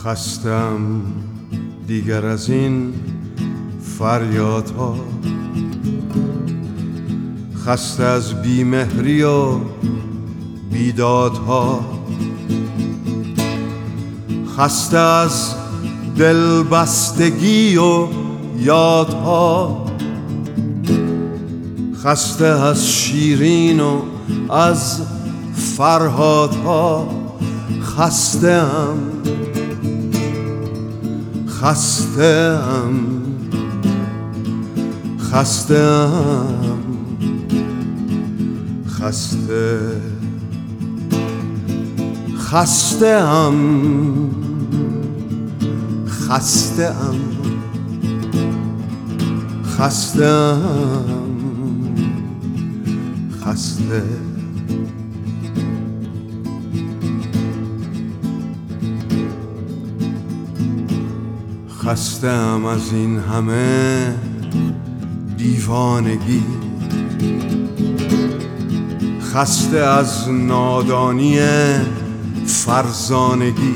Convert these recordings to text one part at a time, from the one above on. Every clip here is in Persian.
خستم دیگر از این فریادها، خسته از بیمهری و بیدادها، خسته از دلبستگی و یادها، خسته از شیرین و از فرهادها. خسته‌ام خسته‌ام خسته‌ام خسته خسته‌ام خسته‌ام خسته‌ام خسته. خسته‌ام از این همه دیوانگی، خسته از نادانی فرزانگی،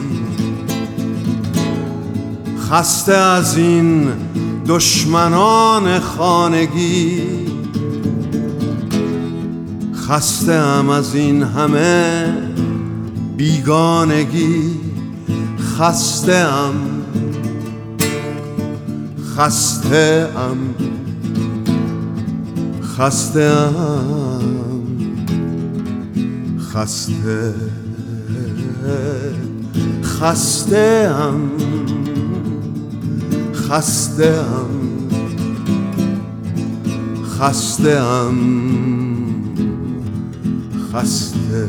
خسته از این دشمنان خانگی، خسته‌ام از این همه بیگانگی. خسته‌ام خسته‌ام خسته‌ام خسته خسته‌ام خسته‌ام خسته‌ام خسته.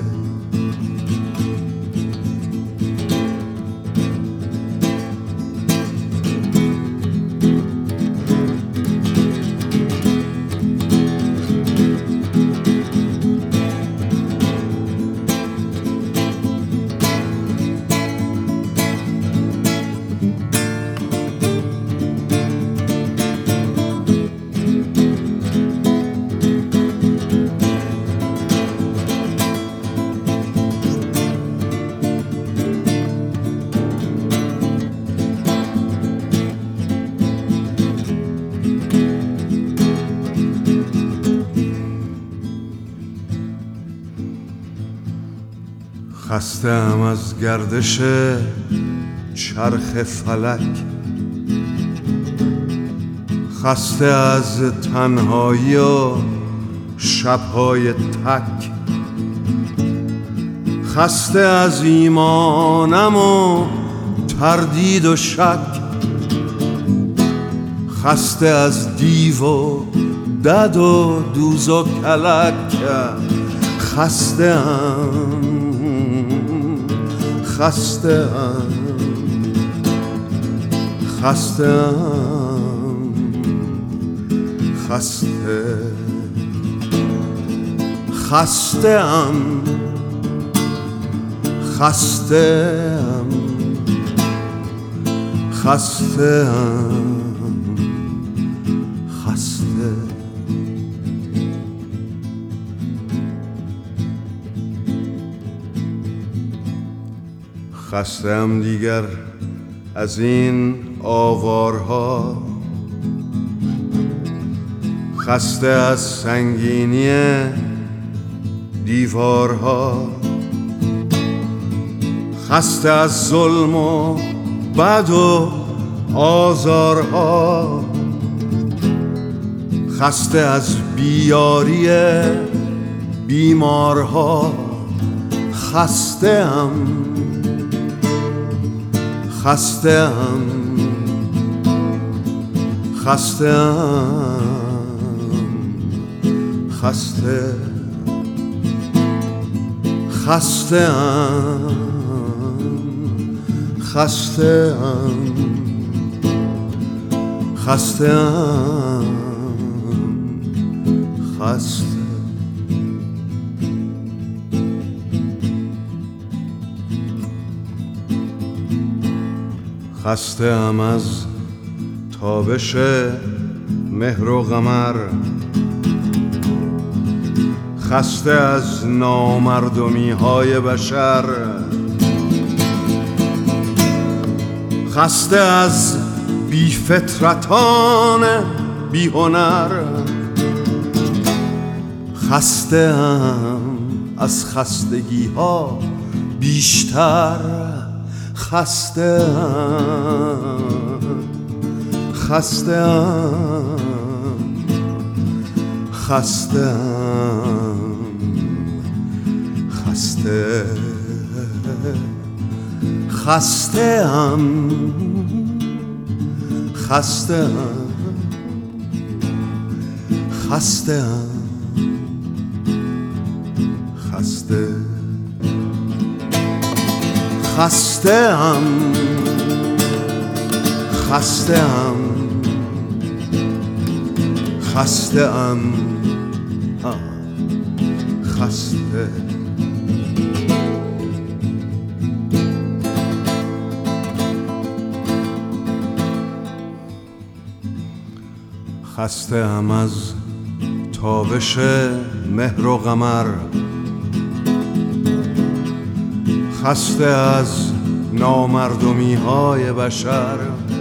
خسته‌ام از گردش چرخ فلک، خسته از تنهایی و شب‌های تک، خسته از ایمانم و تردید و شک، خسته از دیو و دد و دوز و کلک. خسته‌ام خسته‌ام خسته‌ام خسته خسته‌ام خسته‌ام خسته‌ام خسته. خسته‌ام دیگر از این آوارها، خسته از سنگینی دیوارها، خسته از ظلم و بد و آزارها، خسته از بیاری بیمارها. خسته‌ام خسته‌ام خسته‌ام خسته خسته‌ام خسته‌ام خسته‌ام خسته. خسته‌ام از تابش مهر و قمر، خسته از نامردمی های بشر، خسته از بی فطرتان بی هنر، خسته ام از خستگی ها بیشتر، خسته ام، خسته ام، خسته ام، خسته، خسته ام، خسته ام، خسته ام، خسته، خسته ام، خسته ام، خسته ام، خسته. خسته ام از تابش مهر و قمر، خسته از نامردمی های بشر،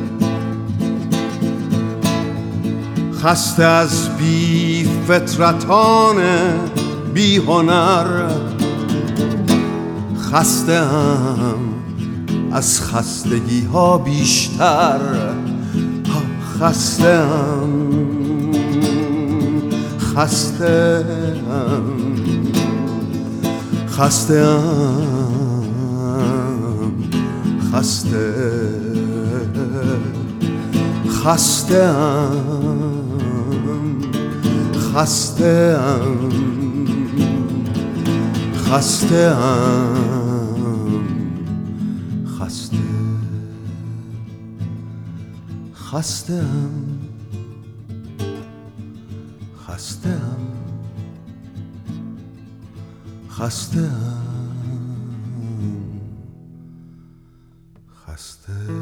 خسته از بی فطرتان بی هنر، خسته ام از خستگی ها بیشتر، خسته ام، خسته ام، خسته ام، خسته، خسته ام، خسته ام، خسته ام، خسته، خسته ام، خسته ام، خسته ام، خسته.